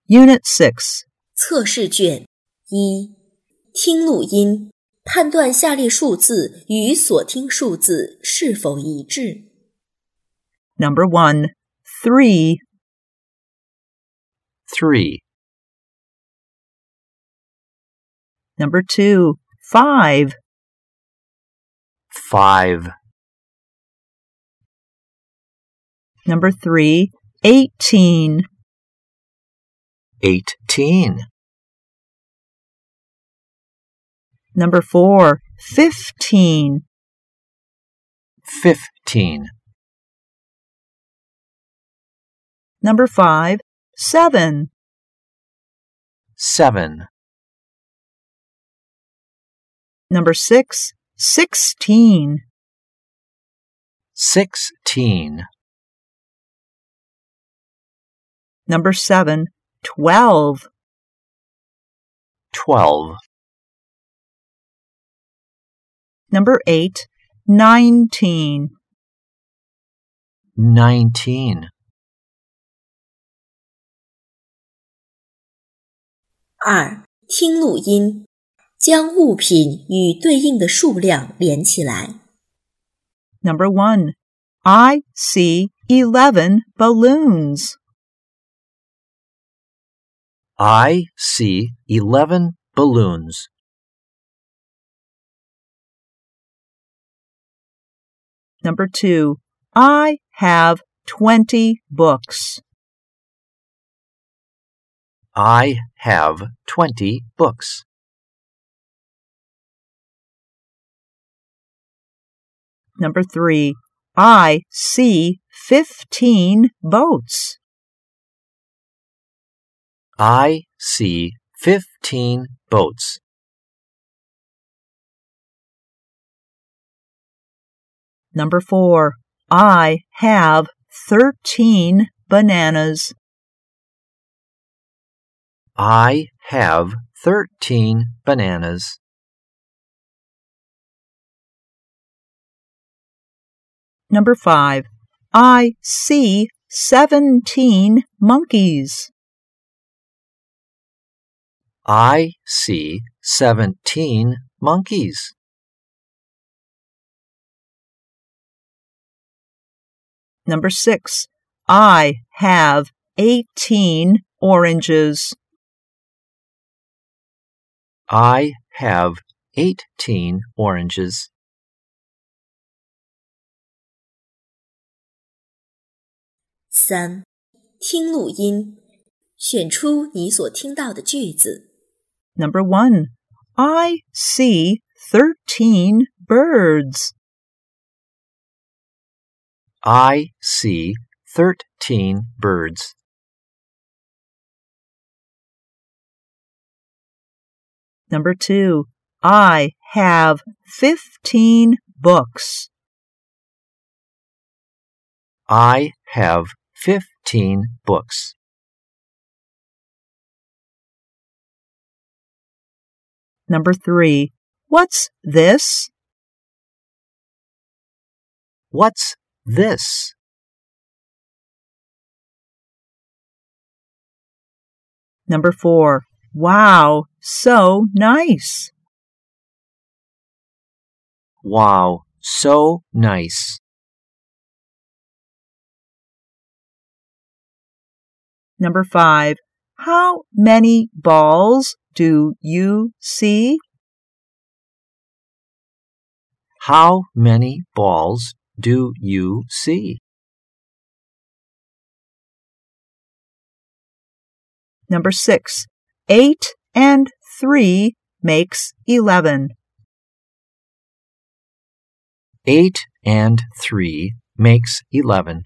Unit 6. 测试卷1，听录音，判断下列数字与所听数字是否一致。 Number 1, 3. 3. Number 2, 5. 5. Number 3, 18. 18. Number 4, 15. 15. Number 5, 7. 7. Number 6, 16. 16. Number 7, 12. 12. Number 8, 19. 19. 2，听录音，将物品与对应的数量连起来。 Number 1, I see 11 balloons. I see 11 balloons. Number 2, I have 20 books. I have 20 books. Number 3, I see 15 boats. I see 15 boats. Number 4, I have 13 bananas. I have 13 bananas. Number 5, I see 17 monkeys. I see 17 monkeys. Number 6, I have 18 oranges. I have 18 oranges. 3，听录音，选出你所听到的句子。 Number 1, I see 13 birds. I see 13 birds. Number 2, I have 15 books. I have 15 books. Number 3, what's this? What's this? Number 4, wow, so nice. Wow, so nice. Number 5, how many balls do you see? How many balls do you see? Number 6, 8 and 3 makes 11. 8 and 3 makes 11.